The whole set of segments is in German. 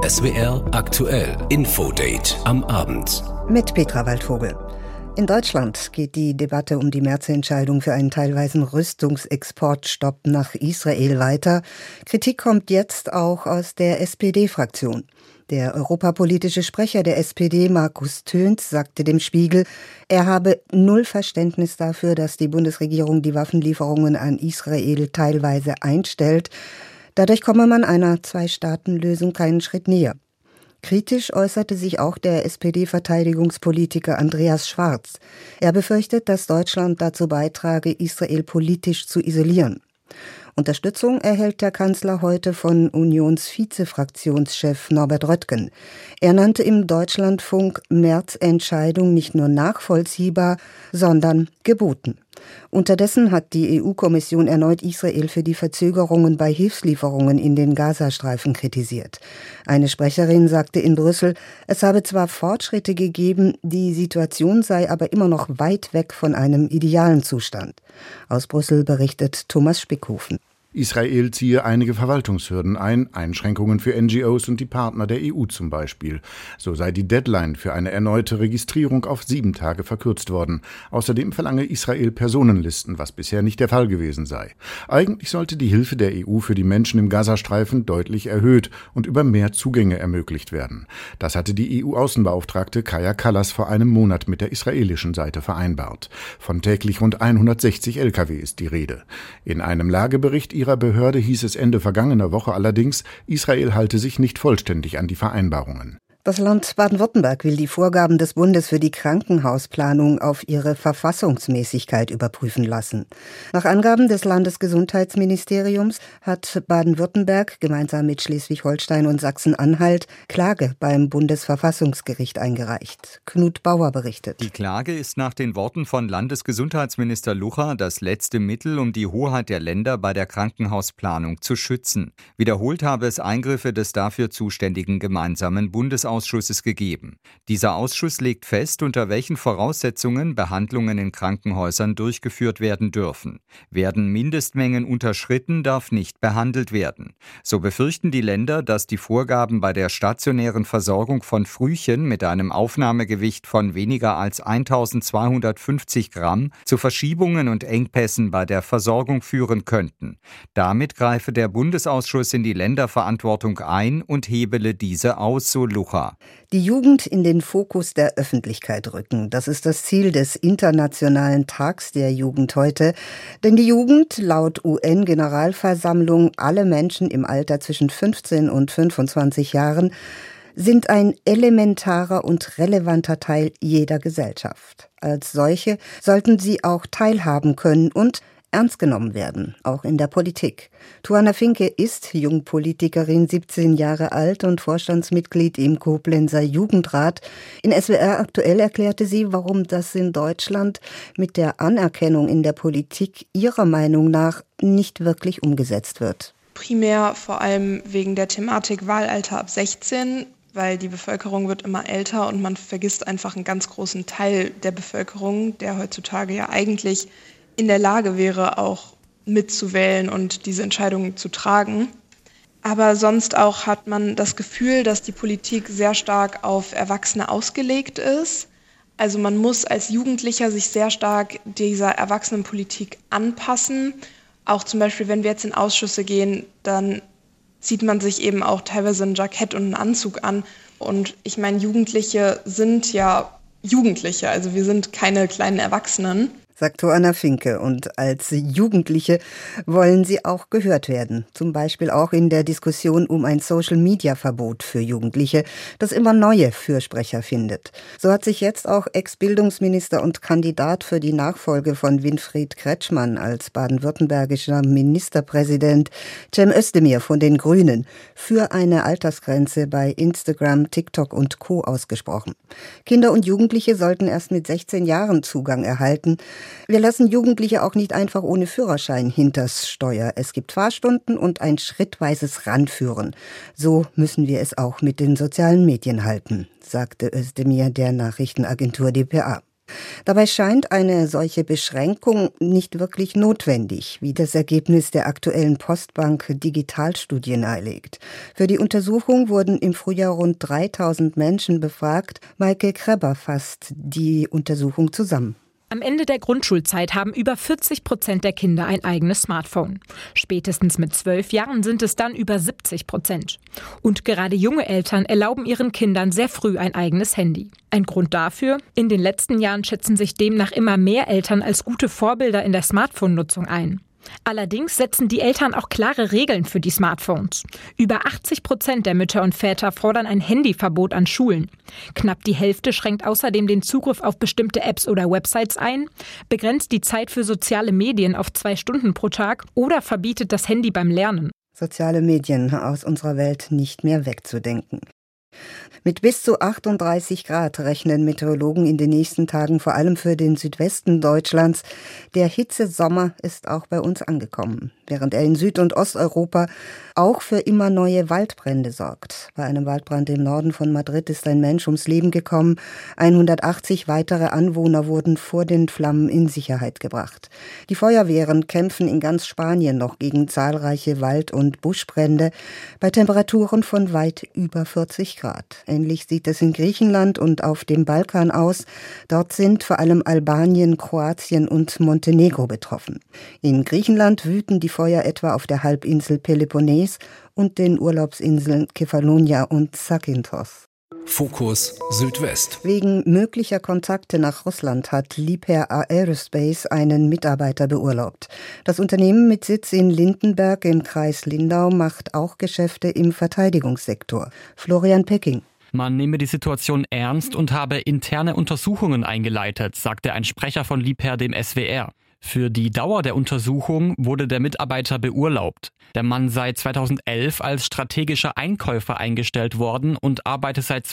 SWR aktuell Infodate am Abend. Mit Petra Waldvogel. In Deutschland geht die Debatte um die Märzentscheidung für einen teilweisen Rüstungsexportstopp nach Israel weiter. Kritik kommt jetzt auch aus der SPD-Fraktion. Der europapolitische Sprecher der SPD, Markus Töns, sagte dem Spiegel, er habe null Verständnis dafür, dass die Bundesregierung die Waffenlieferungen an Israel teilweise einstellt. Dadurch komme man einer Zwei-Staaten-Lösung keinen Schritt näher. Kritisch äußerte sich auch der SPD-Verteidigungspolitiker Andreas Schwarz. Er befürchtet, dass Deutschland dazu beitrage, Israel politisch zu isolieren. Unterstützung erhält der Kanzler heute von Unions-Vize-Fraktionschef Norbert Röttgen. Er nannte im Deutschlandfunk Märzentscheidung nicht nur nachvollziehbar, sondern geboten. Unterdessen hat die EU-Kommission erneut Israel für die Verzögerungen bei Hilfslieferungen in den Gazastreifen kritisiert. Eine Sprecherin sagte in Brüssel, es habe zwar Fortschritte gegeben, die Situation sei aber immer noch weit weg von einem idealen Zustand. Aus Brüssel berichtet Thomas Spickhofen. Israel ziehe einige Verwaltungshürden ein, Einschränkungen für NGOs und die Partner der EU zum Beispiel. So sei die Deadline für eine erneute Registrierung auf 7 Tage verkürzt worden. Außerdem verlange Israel Personenlisten, was bisher nicht der Fall gewesen sei. Eigentlich sollte die Hilfe der EU für die Menschen im Gazastreifen deutlich erhöht und über mehr Zugänge ermöglicht werden. Das hatte die EU-Außenbeauftragte Kaja Kallas vor einem Monat mit der israelischen Seite vereinbart. Von täglich rund 160 Lkw ist die Rede. In einem Lagebericht ihrer Behörde hieß es Ende vergangener Woche allerdings, Israel halte sich nicht vollständig an die Vereinbarungen. Das Land Baden-Württemberg will die Vorgaben des Bundes für die Krankenhausplanung auf ihre Verfassungsmäßigkeit überprüfen lassen. Nach Angaben des Landesgesundheitsministeriums hat Baden-Württemberg gemeinsam mit Schleswig-Holstein und Sachsen-Anhalt Klage beim Bundesverfassungsgericht eingereicht. Knut Bauer berichtet. Die Klage ist nach den Worten von Landesgesundheitsminister Lucha das letzte Mittel, um die Hoheit der Länder bei der Krankenhausplanung zu schützen. Wiederholt habe es Eingriffe des dafür zuständigen gemeinsamen Bundesausschusses gegeben. Dieser Ausschuss legt fest, unter welchen Voraussetzungen Behandlungen in Krankenhäusern durchgeführt werden dürfen. Werden Mindestmengen unterschritten, darf nicht behandelt werden. So befürchten die Länder, dass die Vorgaben bei der stationären Versorgung von Frühchen mit einem Aufnahmegewicht von weniger als 1250 Gramm zu Verschiebungen und Engpässen bei der Versorgung führen könnten. Damit greife der Bundesausschuss in die Länderverantwortung ein und hebele diese aus, so Lucha. Die Jugend in den Fokus der Öffentlichkeit rücken. Das ist das Ziel des Internationalen Tags der Jugend heute. Denn die Jugend, laut UN-Generalversammlung, alle Menschen im Alter zwischen 15 und 25 Jahren, sind ein elementarer und relevanter Teil jeder Gesellschaft. Als solche sollten sie auch teilhaben können und ernst genommen werden, auch in der Politik. Tuana Finke ist Jungpolitikerin, 17 Jahre alt und Vorstandsmitglied im Koblenzer Jugendrat. In SWR aktuell erklärte sie, warum das in Deutschland mit der Anerkennung in der Politik ihrer Meinung nach nicht wirklich umgesetzt wird. Primär vor allem wegen der Thematik Wahlalter ab 16, weil die Bevölkerung wird immer älter und man vergisst einfach einen ganz großen Teil der Bevölkerung, der heutzutage ja eigentlich in der Lage wäre, auch mitzuwählen und diese Entscheidungen zu tragen. Aber sonst auch hat man das Gefühl, dass die Politik sehr stark auf Erwachsene ausgelegt ist. Also man muss als Jugendlicher sich sehr stark dieser Erwachsenenpolitik anpassen. Auch zum Beispiel, wenn wir jetzt in Ausschüsse gehen, dann zieht man sich eben auch teilweise ein Jackett und einen Anzug an. Und ich meine, Jugendliche sind ja Jugendliche, also wir sind keine kleinen Erwachsenen. Sagt Tuana Finke. Und als Jugendliche wollen sie auch gehört werden. Zum Beispiel auch in der Diskussion um ein Social-Media-Verbot für Jugendliche, das immer neue Fürsprecher findet. So hat sich jetzt auch Ex-Bildungsminister und Kandidat für die Nachfolge von Winfried Kretschmann als baden-württembergischer Ministerpräsident Cem Özdemir von den Grünen für eine Altersgrenze bei Instagram, TikTok und Co. ausgesprochen. Kinder und Jugendliche sollten erst mit 16 Jahren Zugang erhalten. Wir lassen Jugendliche auch nicht einfach ohne Führerschein hinters Steuer. Es gibt Fahrstunden und ein schrittweises Ranführen. So müssen wir es auch mit den sozialen Medien halten, sagte Özdemir der Nachrichtenagentur dpa. Dabei scheint eine solche Beschränkung nicht wirklich notwendig, wie das Ergebnis der aktuellen Postbank Digitalstudie nahelegt. Für die Untersuchung wurden im Frühjahr rund 3000 Menschen befragt. Maike Kreber fasst die Untersuchung zusammen. Am Ende der Grundschulzeit haben über 40% der Kinder ein eigenes Smartphone. Spätestens mit 12 Jahren sind es dann über 70%. Und gerade junge Eltern erlauben ihren Kindern sehr früh ein eigenes Handy. Ein Grund dafür? In den letzten Jahren schätzen sich demnach immer mehr Eltern als gute Vorbilder in der Smartphone-Nutzung ein. Allerdings setzen die Eltern auch klare Regeln für die Smartphones. Über 80% der Mütter und Väter fordern ein Handyverbot an Schulen. Knapp die Hälfte schränkt außerdem den Zugriff auf bestimmte Apps oder Websites ein, begrenzt die Zeit für soziale Medien auf 2 Stunden pro Tag oder verbietet das Handy beim Lernen. Soziale Medien aus unserer Welt nicht mehr wegzudenken. Mit bis zu 38 Grad rechnen Meteorologen in den nächsten Tagen vor allem für den Südwesten Deutschlands. Der Hitzesommer ist auch bei uns angekommen, während er in Süd- und Osteuropa auch für immer neue Waldbrände sorgt. Bei einem Waldbrand im Norden von Madrid ist ein Mensch ums Leben gekommen. 180 weitere Anwohner wurden vor den Flammen in Sicherheit gebracht. Die Feuerwehren kämpfen in ganz Spanien noch gegen zahlreiche Wald- und Buschbrände bei Temperaturen von weit über 40 Grad. Ähnlich sieht es in Griechenland und auf dem Balkan aus. Dort sind vor allem Albanien, Kroatien und Montenegro betroffen. In Griechenland wüten die Feuer etwa auf der Halbinsel Peloponnes und den Urlaubsinseln Kefalonia und Zakynthos. Fokus Südwest. Wegen möglicher Kontakte nach Russland hat Liebherr Aerospace einen Mitarbeiter beurlaubt. Das Unternehmen mit Sitz in Lindenberg im Kreis Lindau macht auch Geschäfte im Verteidigungssektor. Florian Pecking. Man nehme die Situation ernst und habe interne Untersuchungen eingeleitet, sagte ein Sprecher von Liebherr dem SWR. Für die Dauer der Untersuchung wurde der Mitarbeiter beurlaubt. Der Mann sei 2011 als strategischer Einkäufer eingestellt worden und arbeite seit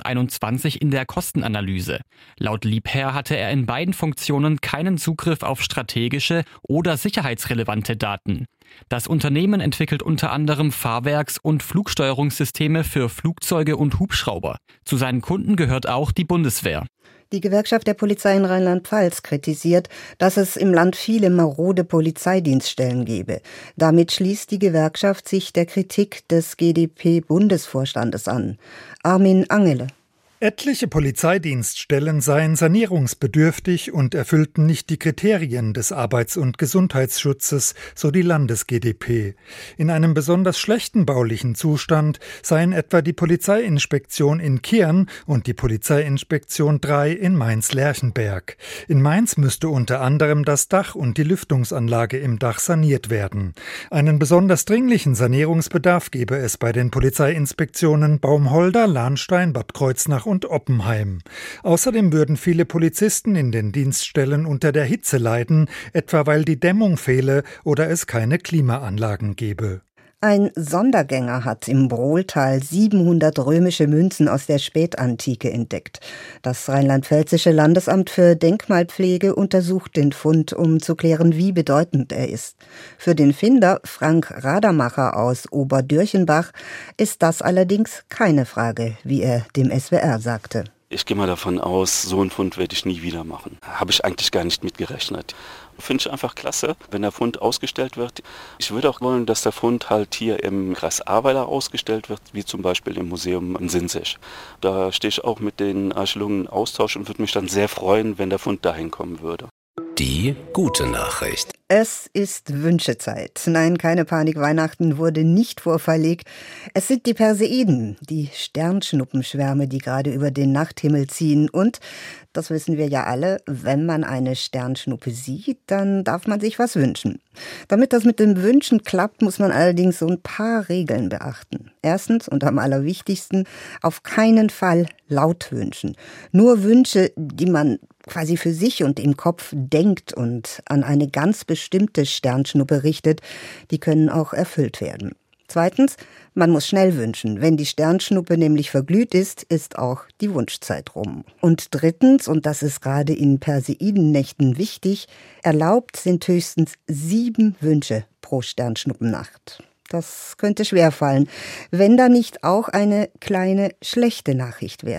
2021 in der Kostenanalyse. Laut Liebherr hatte er in beiden Funktionen keinen Zugriff auf strategische oder sicherheitsrelevante Daten. Das Unternehmen entwickelt unter anderem Fahrwerks- und Flugsteuerungssysteme für Flugzeuge und Hubschrauber. Zu seinen Kunden gehört auch die Bundeswehr. Die Gewerkschaft der Polizei in Rheinland-Pfalz kritisiert, dass es im Land viele marode Polizeidienststellen gebe. Damit schließt die Gewerkschaft sich der Kritik des GdP-Bundesvorstandes an. Armin Angele. Etliche Polizeidienststellen seien sanierungsbedürftig und erfüllten nicht die Kriterien des Arbeits- und Gesundheitsschutzes, so die Landes-GdP. In einem besonders schlechten baulichen Zustand seien etwa die Polizeiinspektion in Kirn und die Polizeiinspektion 3 in Mainz-Lerchenberg. In Mainz müsste unter anderem das Dach und die Lüftungsanlage im Dach saniert werden. Einen besonders dringlichen Sanierungsbedarf gebe es bei den Polizeiinspektionen Baumholder, Lahnstein, Bad Kreuznach und Oppenheim. Außerdem würden viele Polizisten in den Dienststellen unter der Hitze leiden, etwa weil die Dämmung fehle oder es keine Klimaanlagen gebe. Ein Sondergänger hat im Brohltal 700 römische Münzen aus der Spätantike entdeckt. Das Rheinland-Pfälzische Landesamt für Denkmalpflege untersucht den Fund, um zu klären, wie bedeutend er ist. Für den Finder, Frank Radermacher aus Oberdürchenbach, ist das allerdings keine Frage, wie er dem SWR sagte. Ich gehe mal davon aus, so einen Fund werde ich nie wieder machen. Habe ich eigentlich gar nicht mitgerechnet. Finde ich einfach klasse, wenn der Fund ausgestellt wird. Ich würde auch wollen, dass der Fund halt hier im Kreis Ahrweiler ausgestellt wird, wie zum Beispiel im Museum in Sinzig. Da stehe ich auch mit den Archäologen in Austausch und würde mich dann sehr freuen, wenn der Fund dahin kommen würde. Die gute Nachricht. Es ist Wünschezeit. Nein, keine Panik, Weihnachten wurde nicht vorverlegt. Es sind die Perseiden, die Sternschnuppenschwärme, die gerade über den Nachthimmel ziehen. Und, das wissen wir ja alle, wenn man eine Sternschnuppe sieht, dann darf man sich was wünschen. Damit das mit dem Wünschen klappt, muss man allerdings so ein paar Regeln beachten. Erstens und am allerwichtigsten, auf keinen Fall laut wünschen. Nur Wünsche, die man quasi für sich und im Kopf denkt und an eine ganz bestimmte Sternschnuppe richtet, die können auch erfüllt werden. Zweitens, man muss schnell wünschen. Wenn die Sternschnuppe nämlich verglüht ist, ist auch die Wunschzeit rum. Und drittens, und das ist gerade in Perseidennächten wichtig, erlaubt sind höchstens 7 Wünsche pro Sternschnuppennacht. Das könnte schwerfallen, wenn da nicht auch eine kleine schlechte Nachricht wäre.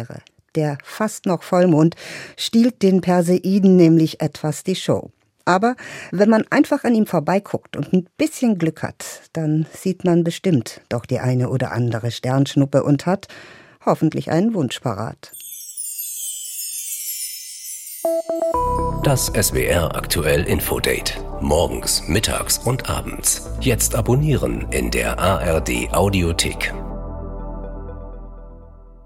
Der fast noch Vollmond stiehlt den Perseiden nämlich etwas die Show. Aber wenn man einfach an ihm vorbeiguckt und ein bisschen Glück hat, dann sieht man bestimmt doch die eine oder andere Sternschnuppe und hat hoffentlich einen Wunsch parat. Das SWR aktuell Infodate. Morgens, mittags und abends. Jetzt abonnieren in der ARD Audiothek.